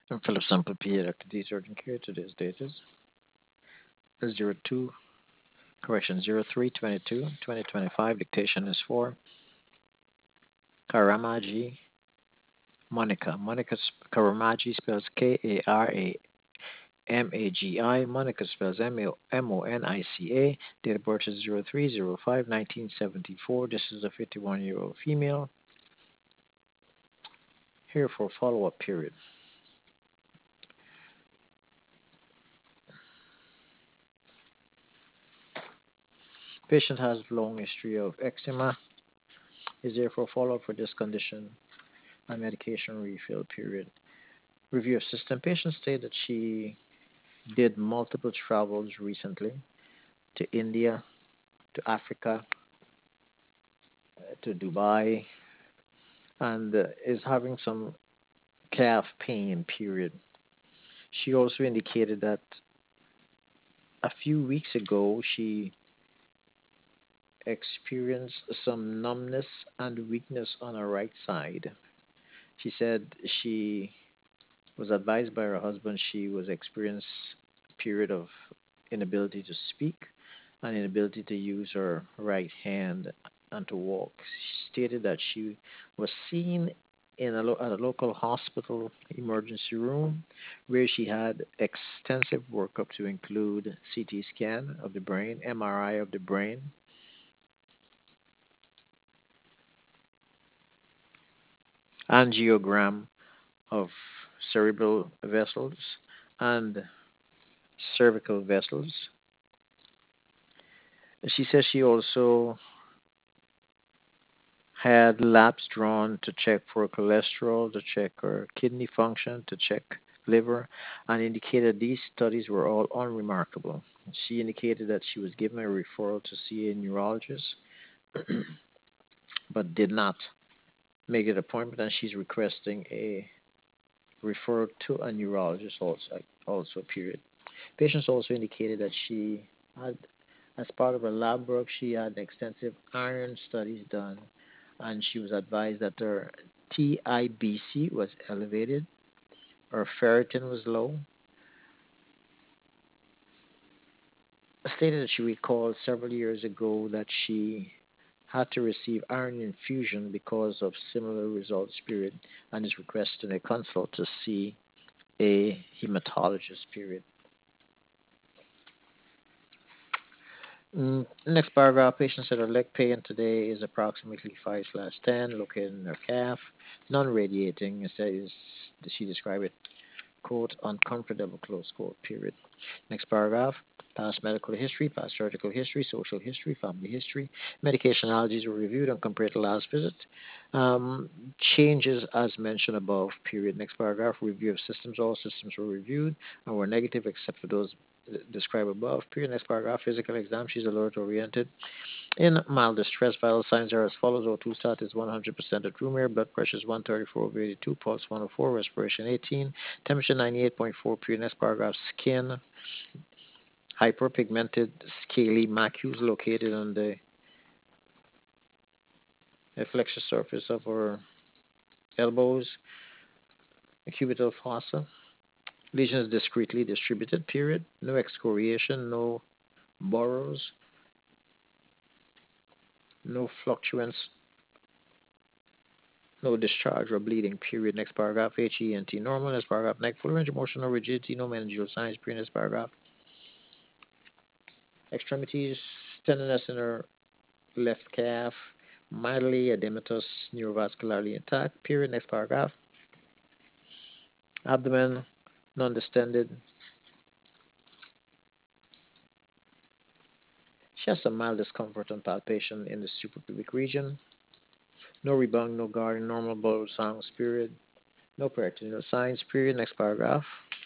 I'm Philip Sample P. Dr. D. Surgeon Care. Today's date is 02, correction, 03/22, 2025. Dictation is for Karamaji Monica. Karamaji spells Karamagi. Monica spells Monica. Date of birth is 03/05/1974. This is a 51-year-old female here for follow-up period. Patient has long history of eczema. Is there for follow-up for this condition and medication refill period. Review of system. Patient stated that she did multiple travels recently to India, to Africa, to Dubai, and is having some calf pain period. She also indicated that a few weeks ago she experienced some numbness and weakness on her right side. She said she was advised by her husband she was experiencing a period of inability to speak and inability to use her right hand and to walk. She stated that she was seen at a local hospital emergency room where she had extensive workup to include CT scan of the brain, MRI of the brain, angiogram of cerebral vessels and cervical vessels. She says she also had labs drawn to check for cholesterol, to check her kidney function, to check liver, and indicated these studies were all unremarkable. She indicated that she was given a referral to see a neurologist, but did not make an appointment, and she's requesting a referral to a neurologist also period. Patients also indicated that she had, as part of her lab work, she had extensive iron studies done, and she was advised that her TIBC was elevated, her ferritin was low. Stated that she recalled several years ago that she had to receive iron infusion because of similar results period, and is requesting a consult to see a hematologist period. Next paragraph, patient said her leg pain today is approximately 5/10, located in her calf, non-radiating. She described it, quote, uncomfortable, close quote, period. Next paragraph, past medical history, past surgical history, social history, family history. Medication allergies were reviewed and compared to last visit. Changes as mentioned above, period. Next paragraph, review of systems. All systems were reviewed and were negative except for those described above, period. Next paragraph, physical exam. She's alert oriented. In mild distress, vital signs are as follows. O2 stat is 100% at room air. Blood pressure is 134/82. Pulse 104. Respiration 18. Temperature 98.4. Period. Next paragraph, skin. Hyperpigmented scaly macules located on the flexor surface of our elbows, cubital fossa. Lesions discretely distributed, period. No excoriation, no burrows, no fluctuance, no discharge or bleeding, period. Next paragraph, HENT normal. Next paragraph, neck full range of motion, no rigidity, no meningeal signs, period. Next paragraph, extremities, tenderness in her left calf, mildly edematous, neurovascularly intact, period. Next paragraph, abdomen, non-distended. She has some mild discomfort and palpation in the suprapubic region. No rebound, no guarding, normal bowel sounds, period. No peritoneal signs, period. Next paragraph.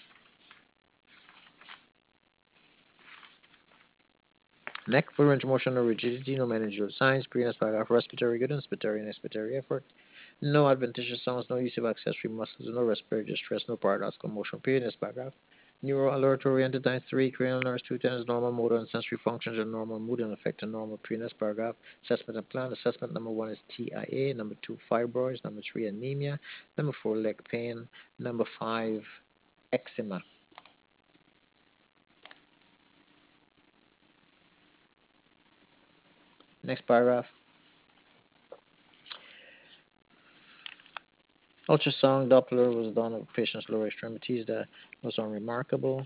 Neck, full range of motion, no rigidity, no meningeal signs, period. Next paragraph. Respiratory good, inspiratory and expiratory effort. No adventitious sounds, no use of accessory muscles, no respiratory distress, no paradoxical motion, period. Next paragraph. Neuro alert oriented times 3, cranial nerves 2 tenors, normal motor and sensory functions and normal mood and affect and normal previous paragraph. Assessment and plan. Assessment number 1 is TIA, number 2 fibroids, number 3 anemia, number 4 leg pain, number 5 eczema. Next paragraph. Ultrasound Doppler was done of patient's lower extremities. That was unremarkable.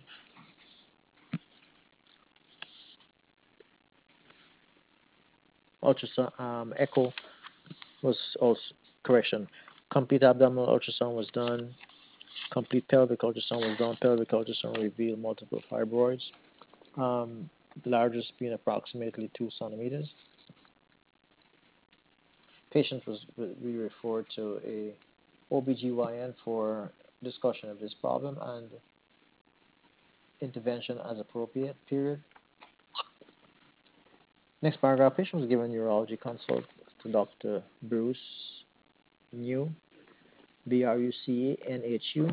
Ultrasound echo was also correction. Complete abdominal ultrasound was done. Complete pelvic ultrasound was done. Pelvic ultrasound revealed multiple fibroids, the largest being approximately 2 centimeters. Patient was we referred to a OBGYN for discussion of this problem and intervention as appropriate, period. Next paragraph, patient was given neurology consult to Dr. Bruce New, Brucanhu.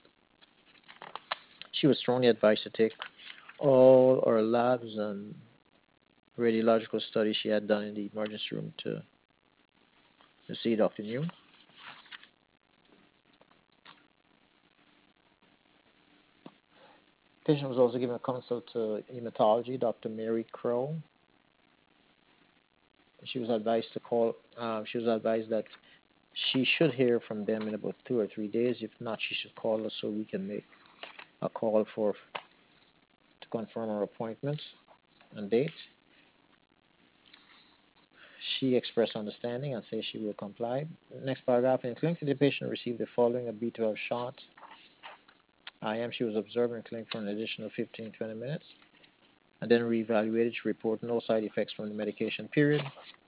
She was strongly advised to take all her labs and radiological studies she had done in the emergency room to see Dr. New. Patient was also given a consult to hematology, Dr. Mary Crow. She was advised to call. She was advised that she should hear from them in about 2 or 3 days. If not, she should call us so we can make a call to confirm her appointment and date. She expressed understanding and says she will comply. Next paragraph. In clinic, the patient received the following: a B12 shot. IM. She was observed in clinic for an additional 15-20 minutes and then reevaluated to report no side effects from the medication, period.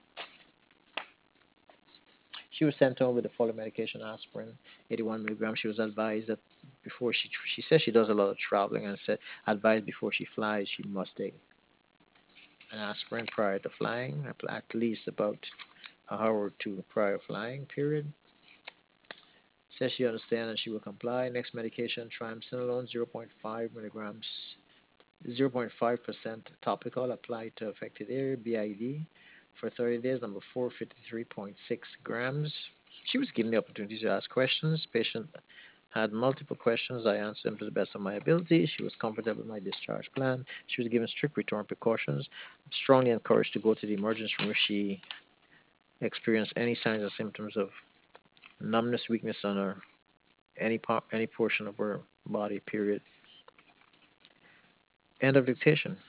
She was sent home with the following medication: aspirin, 81 milligrams. She was advised that before she says she does a lot of traveling and said advised before she flies she must take an aspirin prior to flying, at least about an hour or two prior flying, period. Says she understands and she will comply. Next medication, triamcinolone, 0.5 milligrams, 0.5% topical, applied to affected area, BID, for 30 days. Number 4, 53.6 grams. She was given the opportunity to ask questions. Patient had multiple questions. I answered them to the best of my ability. She was comfortable with my discharge plan. She was given strict return precautions. Strongly encouraged to go to the emergency room if she experienced any signs or symptoms of numbness, weakness on her any portion of her body. Period. End of dictation.